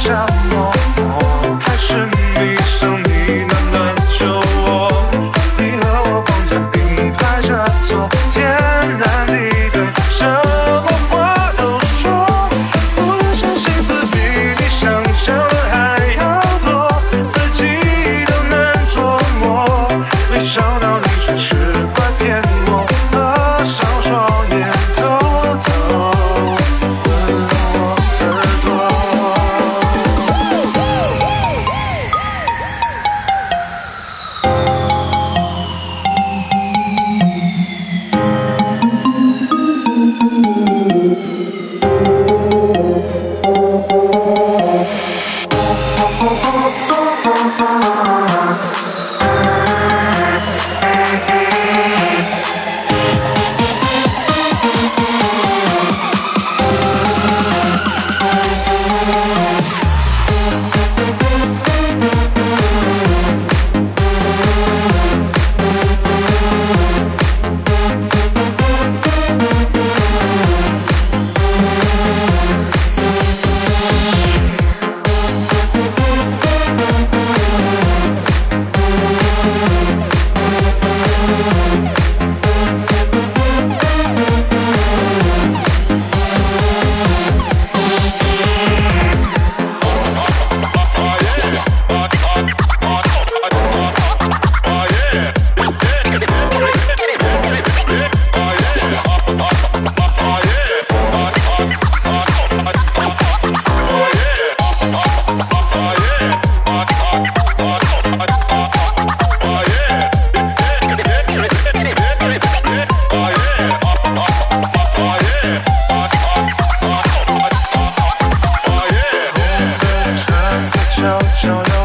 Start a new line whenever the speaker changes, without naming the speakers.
沙漠，开始迷上你暖暖酒窝，你和我光脚并排着坐，天南地北，什么话都说。我越想心思比你想象的还要多，自己都难琢磨。没想到你却是怪骗我，合上双眼偷偷吻我耳朵。小小